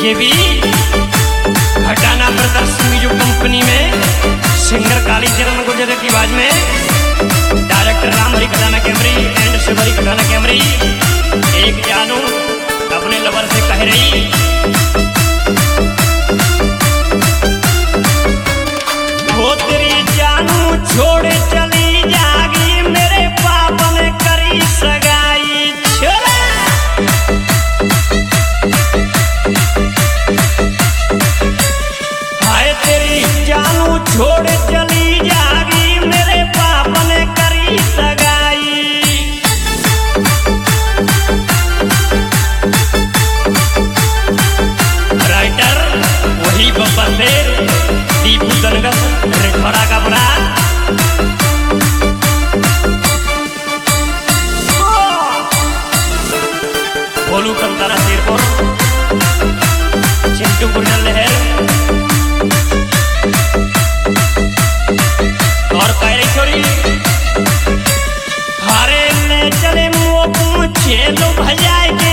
ये भी Ghatana brothers music company में सिंगर काली चरण गुर्जर की आवाज में डायरेक्टर राम हरी खटाना कैमरी एंड शिवरी खटाना कैमरी एक जानू अपने लवर से कह रही वो तेरी जानू छोड़े चली जागी मेरे पाप ने करी सगाई छोड़ा छोड़ चली जागी मेरे पाप ने करी सगाई। राइटर वही बब्बा शेर दीपू दनगस रेखरा कपड़ा भोलू कंतारा शेरपुर चिंटू गुर्जर लहर और कह छोरी हारे ले चले मुँह पूछे लो भजाए के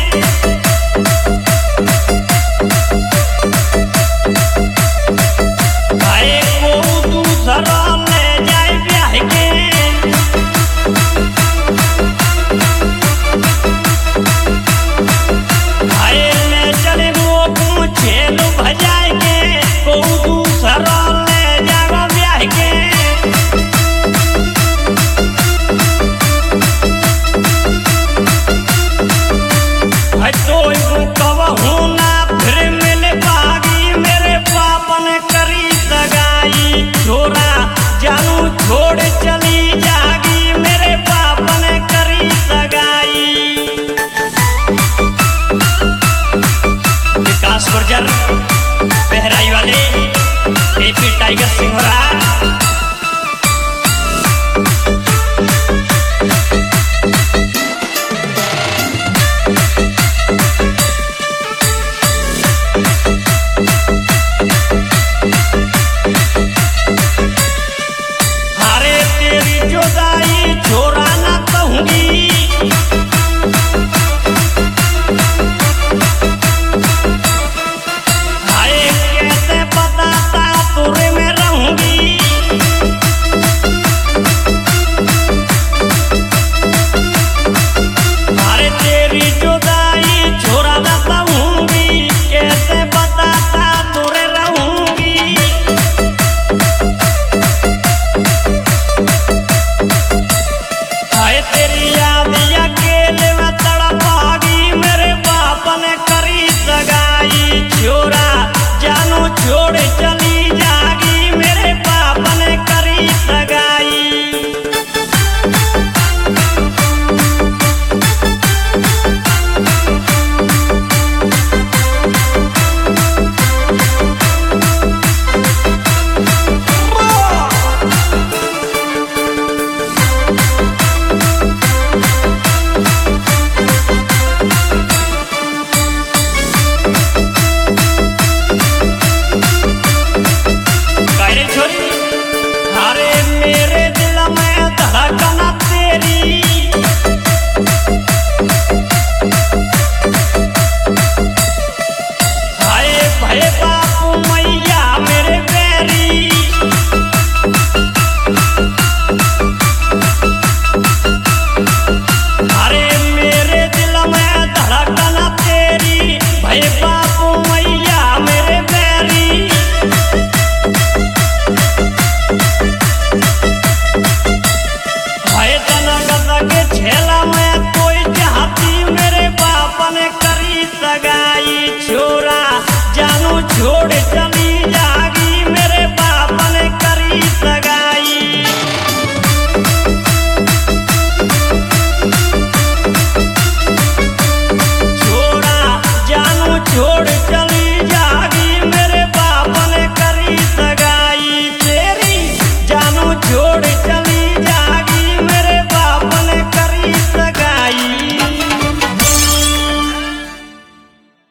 भाई को दूसरा ले जाए ब्याह के भाई ले चले मुँह पूछे लो भजाए के को दूसरा ले जाओ ब्याह के छोड़ चली जागी मेरे पाप ने करी सगाई। विकास गुर्जर बहराई वाले एपी टाइगर सिंघरा छोड़ा ना कहूंगी हाय कैसे बताता तुरे में रहूंगी अरे तेरी जुदाई छोड़ा ना कहूंगी कैसे बताता तुरे रहूंगी तेरी